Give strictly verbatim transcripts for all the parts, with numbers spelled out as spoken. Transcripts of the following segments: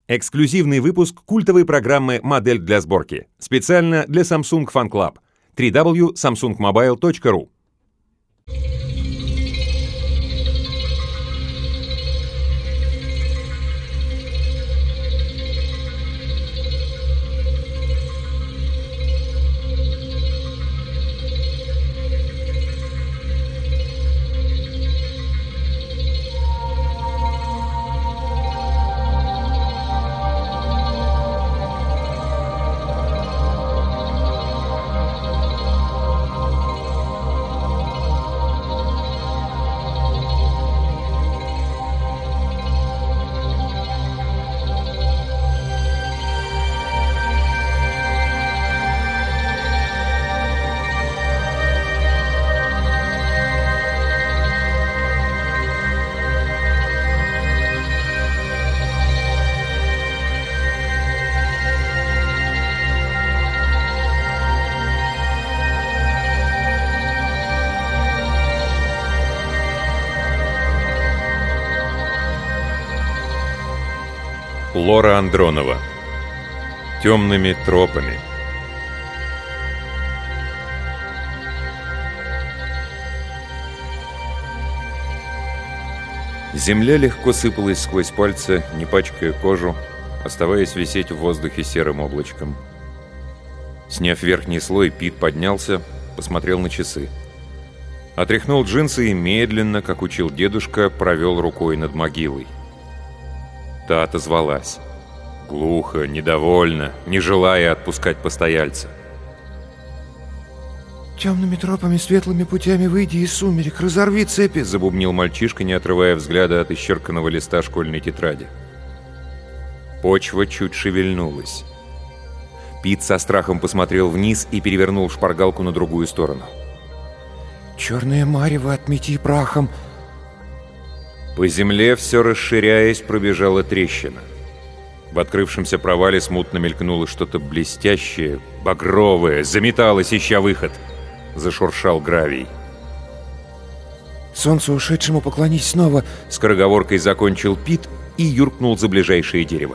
Эксклюзивный выпуск культовой программы «Модель для сборки». Специально для Samsung Fan Club. дабл ю дабл ю дабл ю точка samsung mobile точка ру. Лора Андронова. Темными тропами. Земля легко сыпалась сквозь пальцы, не пачкая кожу, оставаясь висеть в воздухе серым облачком. Сняв верхний слой, Пит поднялся, посмотрел на часы. Отряхнул джинсы и медленно, как учил дедушка, провел рукой над могилой. Та отозвалась. Глухо, недовольно, не желая отпускать постояльца. «Темными тропами, светлыми путями выйди из сумерек, разорви цепи!» — забубнил мальчишка, не отрывая взгляда от исчерканного листа школьной тетради. Почва чуть шевельнулась. Пит со страхом посмотрел вниз и перевернул шпаргалку на другую сторону. «Черное марево отмети прахом!» По земле, все расширяясь, пробежала трещина. В открывшемся провале смутно мелькнуло что-то блестящее, багровое, заметалось, ища выход. Зашуршал гравий. «Солнцу ушедшему поклонись снова!» — скороговоркой закончил Пит и юркнул за ближайшее дерево.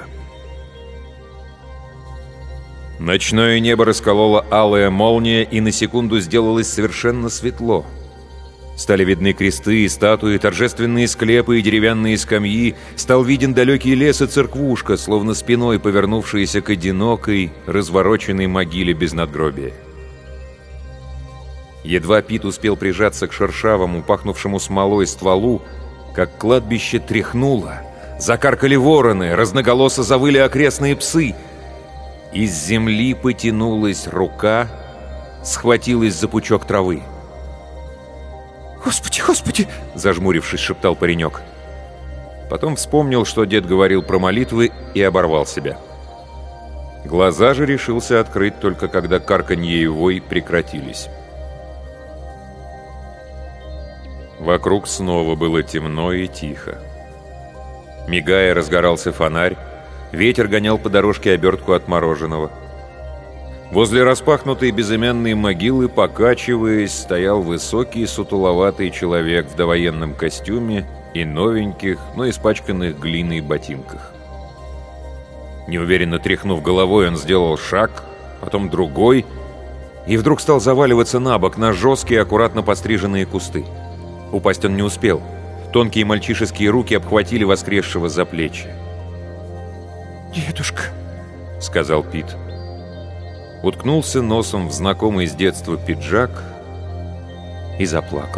Ночное небо расколола алая молния, и на секунду сделалось совершенно светло. Стали видны кресты и статуи, торжественные склепы и деревянные скамьи. Стал виден далекий лес и церквушка, словно спиной повернувшаяся к одинокой, развороченной могиле без надгробия. Едва Пит успел прижаться к шершавому, пахнувшему смолой стволу, как кладбище тряхнуло. Закаркали вороны, разноголосо завыли окрестные псы. Из земли потянулась рука, схватилась за пучок травы. «Господи, Господи!» — зажмурившись, шептал паренек. Потом вспомнил, что дед говорил про молитвы, и оборвал себя. Глаза же решился открыть только когда карканье и вой прекратились. Вокруг снова было темно и тихо. Мигая, разгорался фонарь, ветер гонял по дорожке обертку от мороженого. Возле распахнутой безымянной могилы, покачиваясь, стоял высокий сутуловатый человек в довоенном костюме и новеньких, но испачканных глиной ботинках. Неуверенно тряхнув головой, он сделал шаг, потом другой, и вдруг стал заваливаться на бок на жесткие, аккуратно постриженные кусты. Упасть он не успел. Тонкие мальчишеские руки обхватили воскресшего за плечи. «Дедушка», — сказал Пит. Уткнулся носом в знакомый с детства пиджак и заплакал.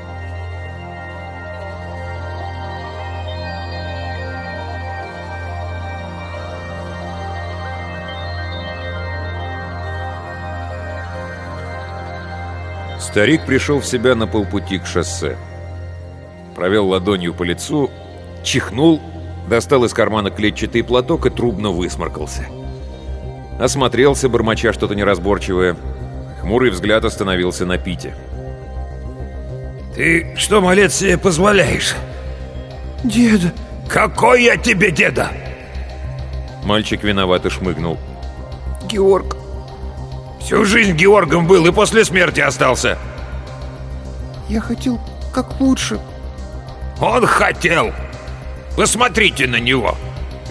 Старик пришел в себя на полпути к шоссе. Провел ладонью по лицу, чихнул, достал из кармана клетчатый платок и трубно высморкался. Осмотрелся, бормоча что-то неразборчивое. Хмурый взгляд остановился на Пите. «Ты что, малец, себе позволяешь?» «Деда!» «Какой я тебе деда?» Мальчик виновато шмыгнул. «Георг!» «Всю жизнь Георгом был и после смерти остался!» «Я хотел как лучше!» «Он хотел! Посмотрите на него!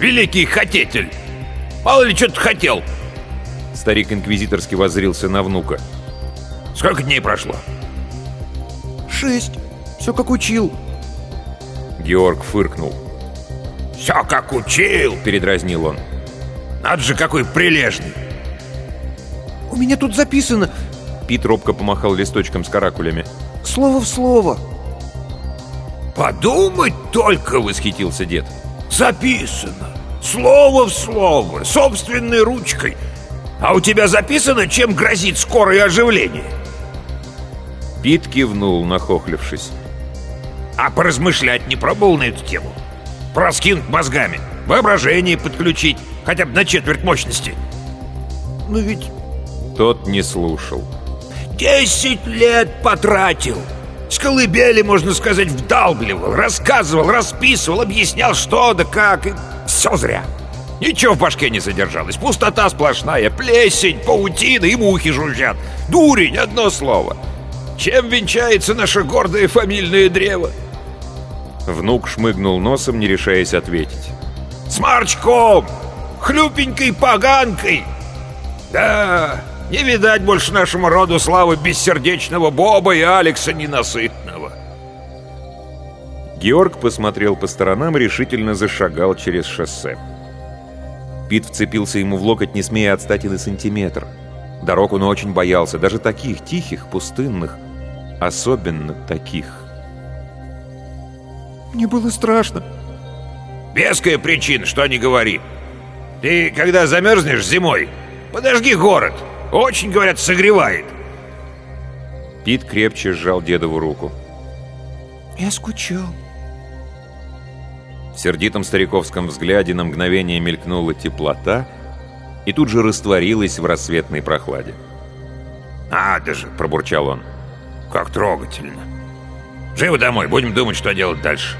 великий хотетель. Мало ли, что ты хотел. Старик инквизиторски воззрился на внука. Сколько дней прошло? Шесть. Все как учил. Георг фыркнул. Все как учил, Передразнил он. Надо же, какой прилежный. У меня тут записано. Пит робко помахал листочком с каракулями. Слово в слово. Подумать только, Восхитился дед. записано. Слово в слово, собственной ручкой. А у тебя записано, чем грозит скорое оживление? Пит кивнул, нахохлившись. А поразмышлять не пробовал на эту тему? Проскинуть мозгами, воображение подключить, хотя бы на четверть мощности. Но ведь... Тот не слушал. Десять лет потратил. С колыбели, можно сказать, вдалбливал, рассказывал, расписывал, объяснял, что да как. И все зря. Ничего в башке не задержалось. Пустота сплошная, плесень, паутина и мухи жужжат. Дурень, одно слово. Чем венчается наше гордое фамильное древо? Внук шмыгнул носом, не решаясь ответить. Сморчком, хлюпенькой поганкой. Да, не видать больше нашему роду славы бессердечного Боба и Алекса Ненасытного. Георг посмотрел по сторонам и решительно зашагал через шоссе. Пит вцепился ему в локоть, не смея отстать и на сантиметр. Дорог он очень боялся, даже таких тихих, пустынных, особенно таких. Мне было страшно. Веская причина, что не говори. Ты, когда замерзнешь зимой, подожги город. Очень, говорят, согревает. Пит крепче сжал дедову руку. Я скучал. В сердитом стариковском взгляде на мгновение мелькнула теплота и тут же растворилась в рассветной прохладе. «Надо же!» — пробурчал он. «Как трогательно! Живо домой, будем думать, что делать дальше».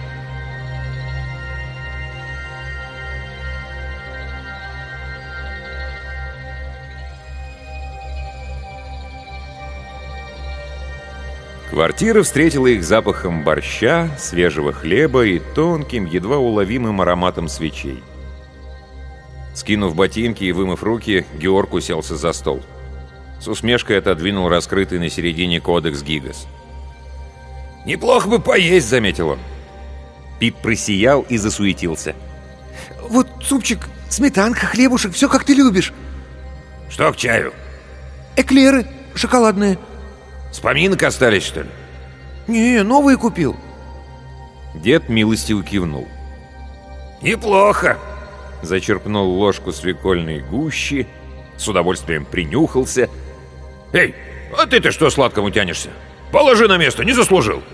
Квартира встретила их запахом борща, свежего хлеба и тонким, едва уловимым ароматом свечей. Скинув ботинки и вымыв руки, Георг уселся за стол. С усмешкой отодвинул раскрытый на середине кодекс Гигас. «Неплохо бы поесть», — заметил он. Пит просиял и засуетился. Вот супчик, сметанка, хлебушек, все как ты любишь. «Что к чаю? Эклеры шоколадные. С поминок остались, что ли?» Не, новые купил. Дед милостиво кивнул. «Неплохо». Зачерпнул ложку свекольной гущи, с удовольствием принюхался. «Эй, а ты-то что сладкому тянешься? Положи на место, не заслужил».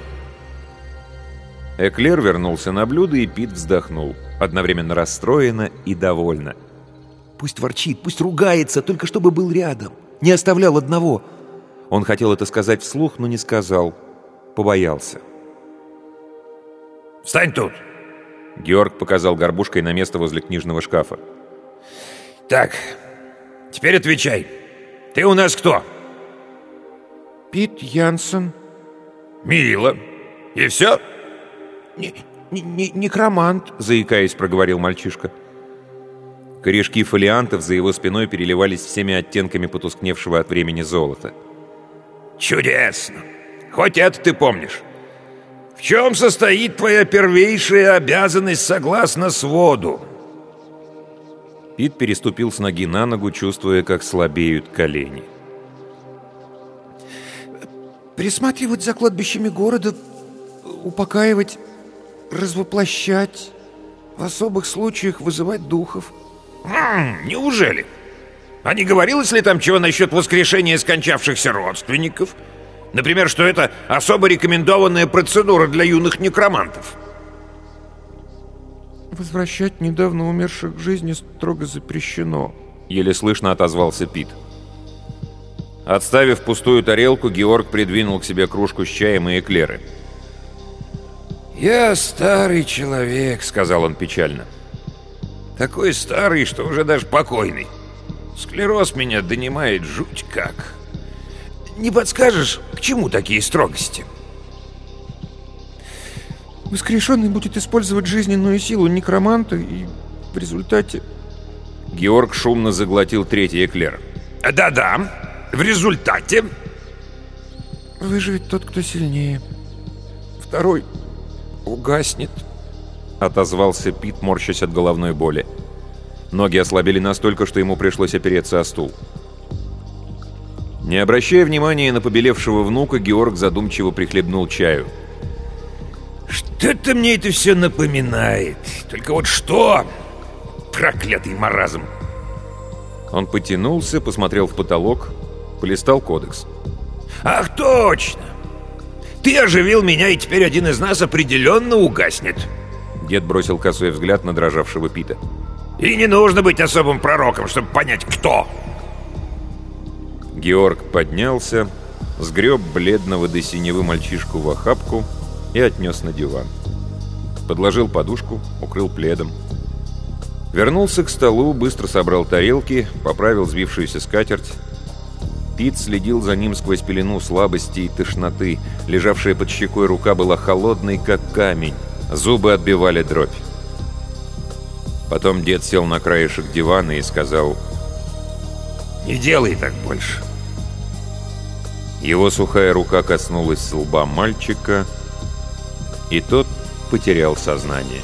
Эклер вернулся на блюдо, и Пит вздохнул, одновременно расстроенно и довольно. Пусть ворчит, пусть ругается, только чтобы был рядом. Не оставлял одного. Он хотел это сказать вслух, но не сказал. Побоялся. «Встань тут!» Георг показал горбушкой на место возле книжного шкафа. «Так, теперь отвечай. Ты у нас кто?» Пит Янсен. «Мило. И все?» Не, не, не, некромант», — заикаясь, проговорил мальчишка. Корешки фолиантов за его спиной переливались всеми оттенками потускневшего от времени золота. «Чудесно! Хоть это ты помнишь. В чем состоит твоя первейшая обязанность согласно своду?» Пит переступил с ноги на ногу, чувствуя, как слабеют колени. «Присматривать за кладбищами города, упокаивать, развоплощать, в особых случаях вызывать духов». М-м, «Неужели? А не говорилось ли там чего насчет воскрешения скончавшихся родственников? Например, что это особо рекомендованная процедура для юных некромантов?» «Возвращать недавно умерших к жизни строго запрещено», — еле слышно отозвался Пит. Отставив пустую тарелку, Георг придвинул к себе кружку с чаем и эклеры. «Я старый человек», — сказал он печально. «Такой старый, что уже даже покойный. Склероз меня донимает жуть как. Не подскажешь, к чему такие строгости?» «Воскрешенный будет использовать жизненную силу некроманта и В результате... Георг шумно заглотил третий эклер. Да-да, в результате... Выживет тот, кто сильнее. Второй угаснет. Отозвался Пит, морщась от головной боли. Ноги ослабели настолько, что ему пришлось опереться о стул. Не обращая внимания на побелевшего внука, Георг задумчиво прихлебнул чаю. Что-то мне это все напоминает. Только вот что? Проклятый маразм. Он потянулся, посмотрел в потолок, полистал кодекс. Ах, точно! Ты оживил меня, и теперь один из нас определенно угаснет. Дед бросил косой взгляд на дрожавшего Пита. И не нужно быть особым пророком, чтобы понять, кто. Георг поднялся, сгреб бледного до синевы мальчишку в охапку и отнес на диван. Подложил подушку, укрыл пледом. Вернулся к столу, быстро собрал тарелки, поправил сбившуюся скатерть. Пит следил за ним сквозь пелену слабости и тошноты. Лежавшая под щекой рука была холодной, как камень. Зубы отбивали дробь. Потом дед сел на краешек дивана и сказал: «Не делай так больше». Его сухая рука коснулась лба мальчика, и тот потерял сознание.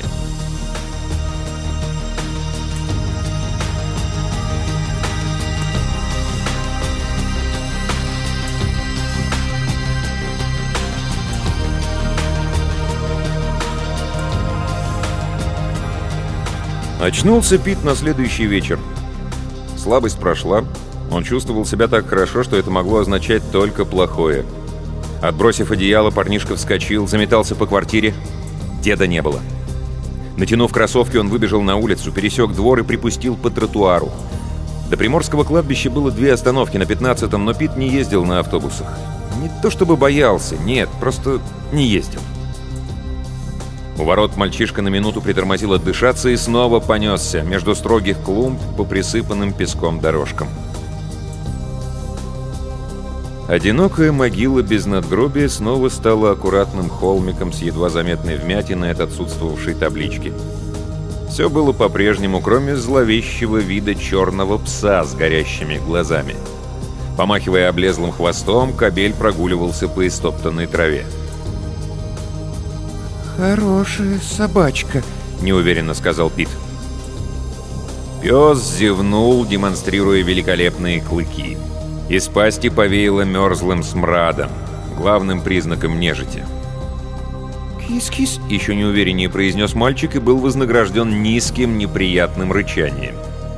Очнулся Пит на следующий вечер. Слабость прошла. Он чувствовал себя так хорошо, что это могло означать только плохое. Отбросив одеяло, парнишка вскочил, заметался по квартире. Деда не было. Натянув кроссовки, он выбежал на улицу, пересек двор и припустил по тротуару. До Приморского кладбища было две остановки на пятнадцатом, но Пит не ездил на автобусах. Не то чтобы боялся, нет, просто не ездил. У ворот мальчишка на минуту притормозил отдышаться и снова понесся между строгих клумб по присыпанным песком дорожкам. Одинокая могила без надгробия снова стала аккуратным холмиком с едва заметной вмятиной от отсутствовавшей таблички. Все было по-прежнему, кроме зловещего вида черного пса с горящими глазами. Помахивая облезлым хвостом, кобель прогуливался по истоптанной траве. «Хорошая собачка», — неуверенно сказал Пит. Пес зевнул, демонстрируя великолепные клыки. Из пасти повеяло мерзлым смрадом, главным признаком нежити. «Кис-кис», — еще неувереннее произнес мальчик и был вознагражден низким неприятным рычанием.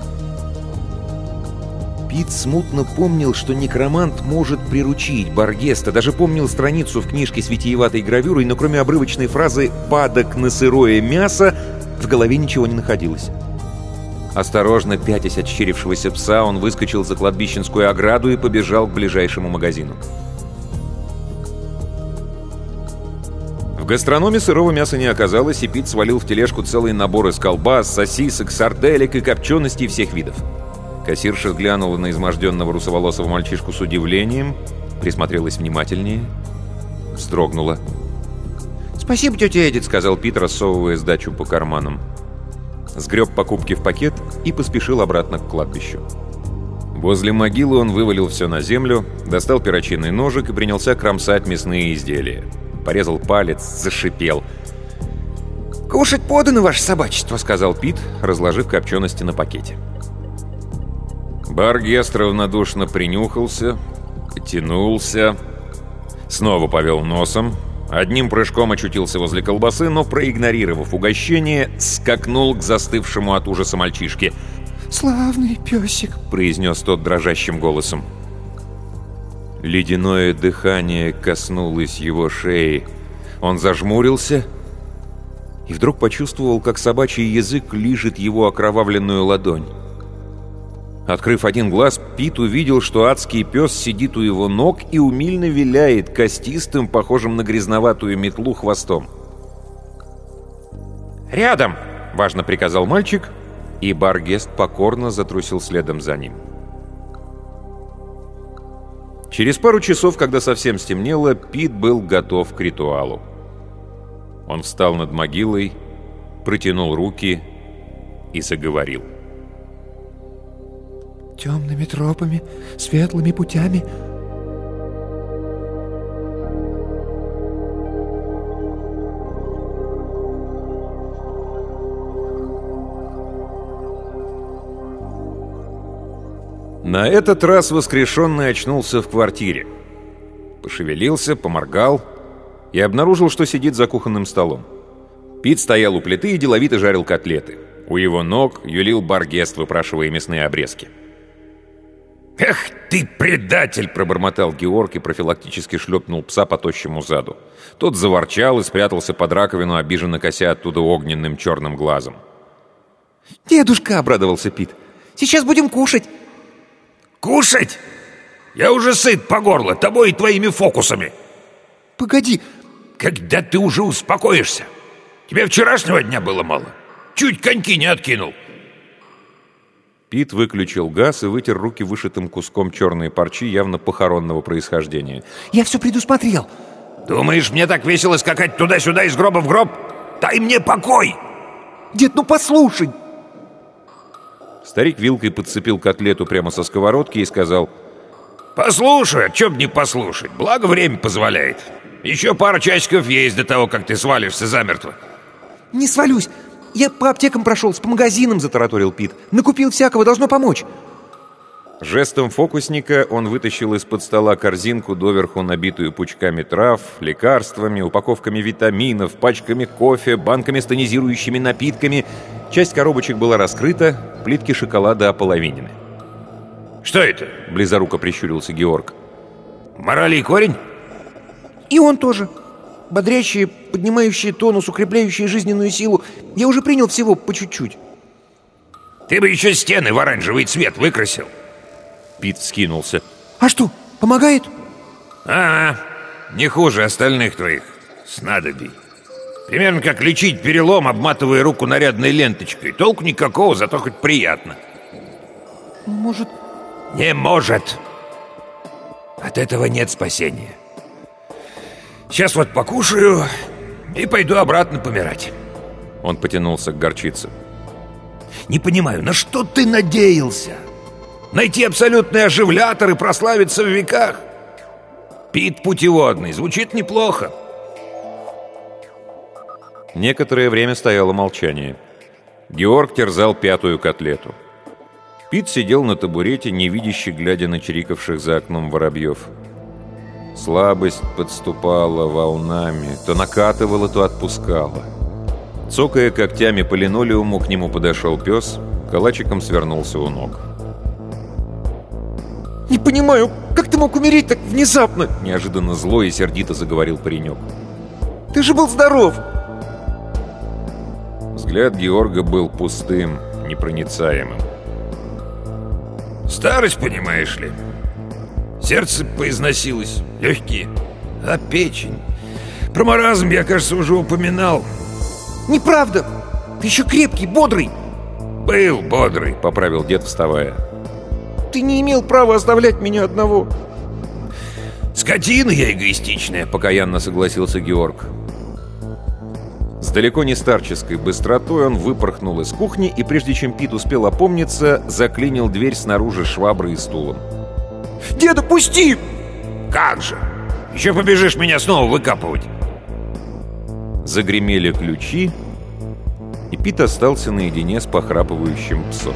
Пит смутно помнил, что некромант может приручить Баргеста, даже помнил страницу в книжке с витиеватой гравюрой, но кроме обрывочной фразы «падок на сырое мясо» в голове ничего не находилось. Осторожно пятясь от щерившегося пса, он выскочил за кладбищенскую ограду и побежал к ближайшему магазину. В гастрономе сырого мяса не оказалось, и Пит свалил в тележку целый набор из колбас, сосисок, сарделек и копченостей всех видов. Кассирша глянула на изможденного русоволосого мальчишку с удивлением, присмотрелась внимательнее, вздрогнула. «Спасибо, тетя Эдит», — сказал Пит, рассовывая сдачу по карманам. Сгреб покупки в пакет и поспешил обратно к кладбищу. Возле могилы он вывалил все на землю, достал перочинный ножик и принялся кромсать мясные изделия. Порезал палец, зашипел. «Кушать подано, ваше собачество», — сказал Пит, разложив копчености на пакете. Баргест равнодушно принюхался, потянулся, снова повел носом, одним прыжком очутился возле колбасы, но, проигнорировав угощение, скакнул к застывшему от ужаса мальчишке. «Славный песик», — произнес тот дрожащим голосом. Ледяное дыхание коснулось его шеи. Он зажмурился и вдруг почувствовал, как собачий язык лижет его окровавленную ладонь. Открыв один глаз, Пит увидел, что адский пес сидит у его ног и умильно виляет костистым, похожим на грязноватую метлу, хвостом. «Рядом!» — важно приказал мальчик, и Баргест покорно затрусил следом за ним. Через пару часов, когда совсем стемнело, Пит был готов к ритуалу. Он встал над могилой, протянул руки и заговорил. «Темными тропами, светлыми путями...» На этот раз воскрешенный очнулся в квартире. Пошевелился, поморгал и обнаружил, что сидит за кухонным столом. Пит стоял у плиты и деловито жарил котлеты. У его ног юлил Баргест, выпрашивая мясные обрезки. «Эх ты, предатель!» — пробормотал Георг и профилактически шлепнул пса по тощему заду. Тот заворчал и спрятался под раковину, обиженно кося оттуда огненным черным глазом. «Дедушка!» — обрадовался Пит. «Сейчас будем кушать!» «Кушать? Я уже сыт по горло тобой и твоими фокусами!» «Погоди!» «Когда ты уже успокоишься? Тебе вчерашнего дня было мало? Чуть коньки не откинул!» Пит выключил газ и вытер руки вышитым куском черной парчи явно похоронного происхождения. «Я все предусмотрел!» «Думаешь, мне так весело скакать туда-сюда из гроба в гроб? Дай мне покой!» «Дед, ну послушай!» Старик вилкой подцепил котлету прямо со сковородки и сказал: «Послушай, о чем не послушать, благо время позволяет. Еще пара часиков есть до того, как ты свалишься замертво». «Не свалюсь! Я по аптекам прошелся, по магазинам», — затараторил Пит. «Накупил всякого, должно помочь». Жестом фокусника он вытащил из-под стола корзинку, доверху набитую пучками трав, лекарствами, упаковками витаминов, пачками кофе, банками с тонизирующими напитками. Часть коробочек была раскрыта, плитки шоколада ополовинены. «Что это?» — близоруко прищурился Георг. «Морали и корень?» «И он тоже. Бодрящие, поднимающие тонус, укрепляющие жизненную силу. Я уже принял всего по чуть-чуть». «Ты бы еще стены в оранжевый цвет выкрасил». Пит вскинулся. «А что, помогает?» «А, не хуже остальных твоих снадобий. Примерно как лечить перелом, обматывая руку нарядной ленточкой. Толку никакого, зато хоть приятно». «Может...» «Не может. От этого нет спасения. Сейчас вот покушаю и пойду обратно помирать». Он потянулся к горчице. «Не понимаю, на что ты надеялся? Найти абсолютный оживлятор и прославиться в веках? Пит путеводный, звучит неплохо». Некоторое время стояло молчание. Георг терзал пятую котлету. Пит сидел на табурете, невидяще глядя на чирикавших за окном воробьев. Слабость подступала волнами, то накатывала, то отпускала. Цокая когтями по линолеуму, к нему подошел пес, калачиком свернулся у ног. «Не понимаю, как ты мог умереть так внезапно?» Неожиданно зло и сердито заговорил паренек. «Ты же был здоров!» Взгляд Георга был пустым, непроницаемым. «Старость, понимаешь ли. Сердце поизносилось, легкие, а печень. Про маразм я, кажется, уже упоминал». «Неправда! Ты еще крепкий, бодрый!» «Был бодрый», — поправил дед, вставая. «Ты не имел права оставлять меня одного». «Скотина я эгоистичная», — покаянно согласился Георг. С далеко не старческой быстротой он выпорхнул из кухни и, прежде чем Пит успел опомниться, заклинил дверь снаружи шваброй и стулом. «Деда, пусти!» «Как же! Еще побежишь меня снова выкапывать!» Загремели ключи, и Пит остался наедине с похрапывающим псом.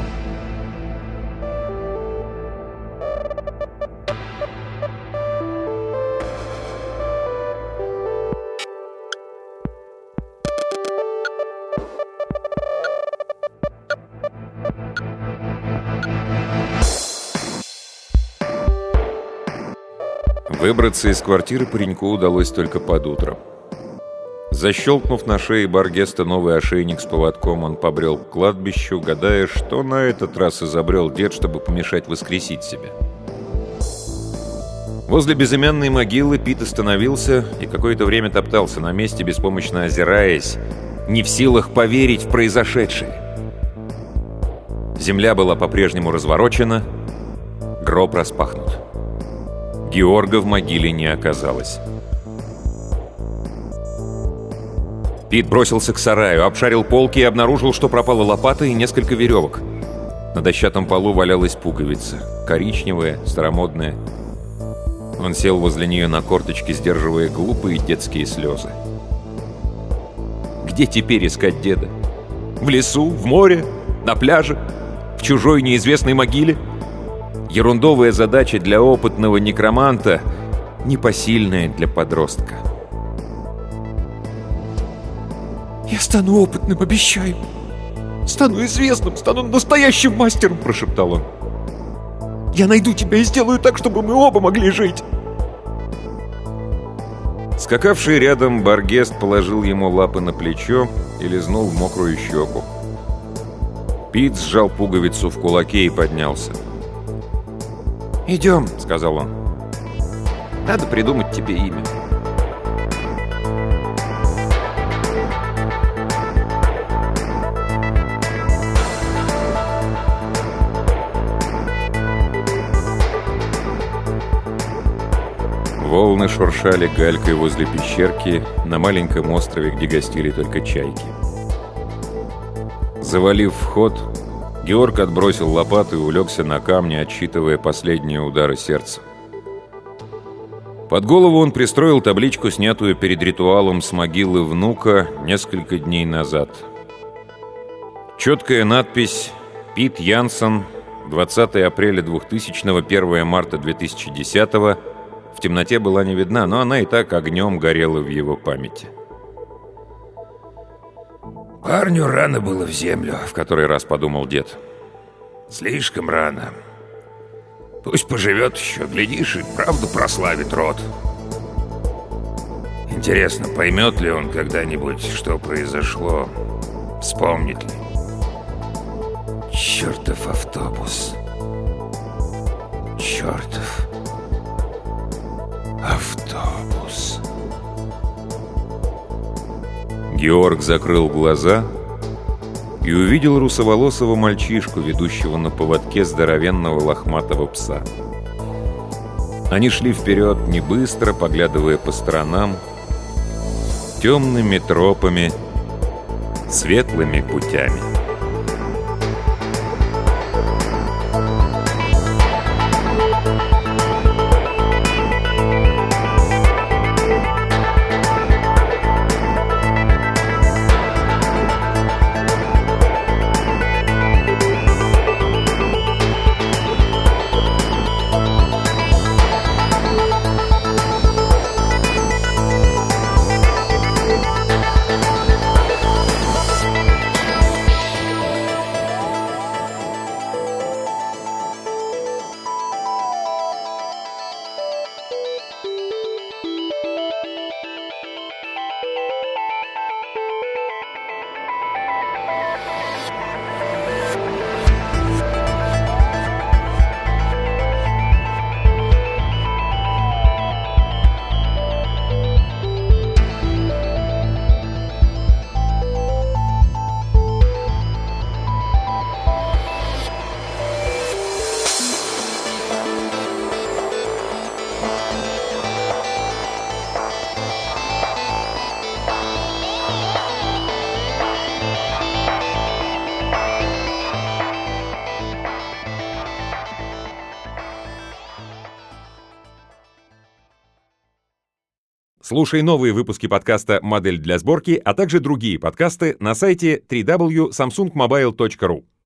Выбраться из квартиры пареньку удалось только под утро. Защелкнув на шее Баргеста новый ошейник с поводком, он побрел к кладбищу, гадая, что на этот раз изобрел дед, чтобы помешать воскресить себя. Возле безымянной могилы Пит остановился и какое-то время топтался на месте, беспомощно озираясь, не в силах поверить в произошедшее. Земля была по-прежнему разворочена, гроб распахнут. Георга в могиле не оказалось. Пит бросился к сараю, обшарил полки и обнаружил, что пропала лопата и несколько веревок. На дощатом полу валялась пуговица, коричневая, старомодная. Он сел возле нее на корточки, сдерживая глупые детские слезы. Где теперь искать деда? В лесу, в море, на пляже, в чужой неизвестной могиле? Ерундовая задача для опытного некроманта, непосильная для подростка. «Я стану опытным, обещаю. Стану известным, стану настоящим мастером», — прошептал он. «Я найду тебя и сделаю так, чтобы мы оба могли жить». Скакавший рядом Баргест положил ему лапы на плечо и лизнул в мокрую щеку. Пит сжал пуговицу в кулаке и поднялся. «Идем», — сказал он. «Надо придумать тебе имя». Волны шуршали галькой возле пещерки на маленьком острове, где гостили только чайки. Завалив вход, Георг отбросил лопату и улегся на камни, отсчитывая последние удары сердца. Под голову он пристроил табличку, снятую перед ритуалом с могилы внука несколько дней назад. Четкая надпись «Пит Янсен, двадцатое апреля двухтысячного, первое марта две тысячи десятого» в темноте была не видна, но она и так огнем горела в его памяти. «Парню рано было в землю», — в который раз подумал дед. «Слишком рано. Пусть поживет еще, глядишь, и правду прославит род. Интересно, поймет ли он когда-нибудь, что произошло? Вспомнит ли? Чертов автобус. Чертов автобус». Георг закрыл глаза и увидел русоволосого мальчишку, ведущего на поводке здоровенного лохматого пса. Они шли вперед не быстро, поглядывая по сторонам, темными тропами, светлыми путями. Слушай новые выпуски подкаста «Модель для сборки», а также другие подкасты на сайте дабл ю дабл ю дабл ю точка самсунг мобайл точка ру.